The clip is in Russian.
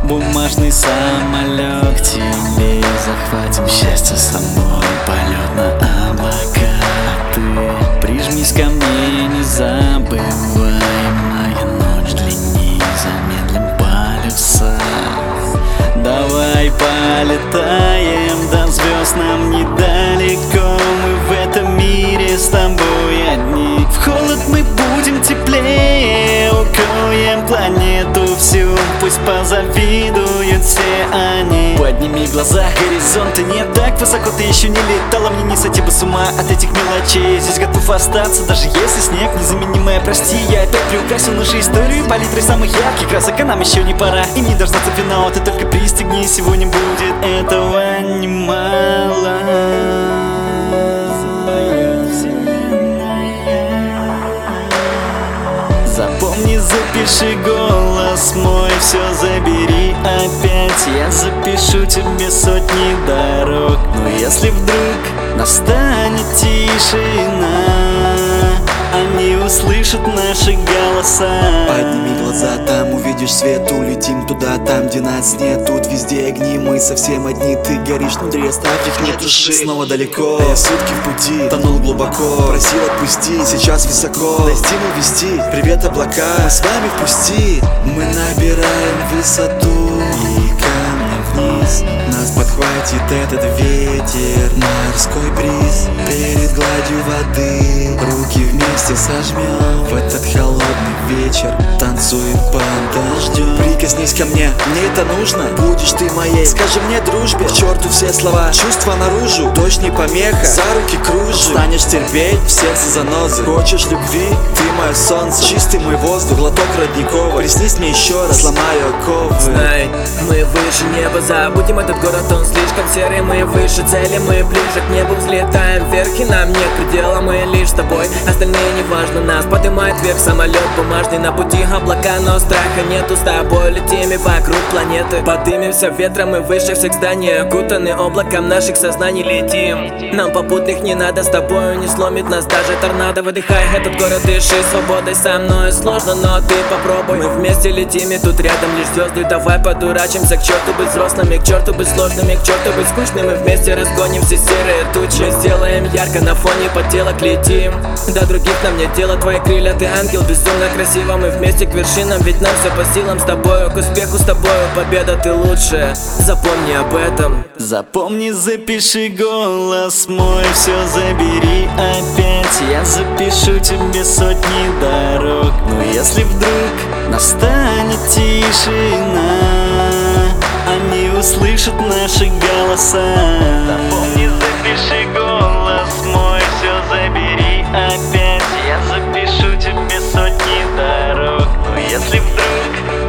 бумажный самолет к тебе. Захватим счастье с собой, полет на облака. Ты прижмись ко мне, не забывай, моя ночь длинней, замедлим полюса. Давай полетаем до звезд, нам недалеко. Мы в этом мире с тобой одни. В холод мы будем теплее, укроем планету всю. Пусть позавидуют все они. Подними глаза, горизонта нет так высоко. Ты еще не летала, мне не сойти бы с ума от этих мелочей. Здесь готов остаться, даже если снег незаменимая. Прости, я опять приукрасил нашу историю палитрой самых ярких красок, а нам еще не пора. И не дождаться финала, ты только пристегни. Сегодня будет этого немало. Запомни, запиши голос мой, все забери опять. Я запишу тебе сотни дорог. Но если вдруг настанет тишина, они услышат наши голоса. Подними глаза, там увидишь свет. Улетим туда, там, где нас нет. Тут везде огни, мы совсем одни. Ты горишь внутри, оставь их, не туши. Снова далеко, а я сутки в пути, тонул глубоко. Просил отпусти, сейчас высоко. Дай стимул вести, привет облака, мы с вами в пусти. Мы набираем высоту и камнем вниз нас подхватит этот ветер, морской бриз. Перед гладью воды руки вместе сожмем. В этот холодный вечер танцуем под дождем. Прикоснись ко мне, мне это нужно. Будешь ты моей, скажи мне дружбе. К черту все слова, чувства наружу. Дождь не помеха, за руки кружим. Станешь терпеть, в сердце занозы. Хочешь любви, ты мое солнце. Чистый мой воздух, глоток родниковый. Приснись мне еще раз, сломаю оковы. Знай, мы выше неба, забудем этот город, он слишком серый. Мы выше цели, мы ближе к небу взлетаем вверх, и нам нет предела, мы лишь с тобой. Остальные неважно, нас поднимает вверх самолет бумажный, на пути облака, но страха нету. С тобой летим и вокруг планеты подымемся ветром и выше всех зданий. Окутаны облаком наших сознаний летим. Нам попутных не надо, с тобою не сломит нас даже торнадо. Выдыхай этот город, дыши свободой, со мной сложно, но ты попробуй. Мы вместе летим и тут рядом лишь звезды. Давай подурачимся, к черту быть взрослыми, к черту быть сложными, к черту быть скучными. Вместе разгоним все серые тучи, мы сделаем ярко на фоне поделок летим. До других нам нет дела, твои крылья, ты ангел, безумно красиво. Мы вместе к вершинам, ведь нам все по силам. С тобою к успеху, с тобою победа, ты лучшая. Запомни об этом. Запомни, запиши голос мой, все забери опять. Я запишу тебе сотни дорог. Но если вдруг настанет тишина, они услышат наши голоса. Запомни, запиши голос мой, все забери опять. Я запишу тебе сотни дорог. Но если вдруг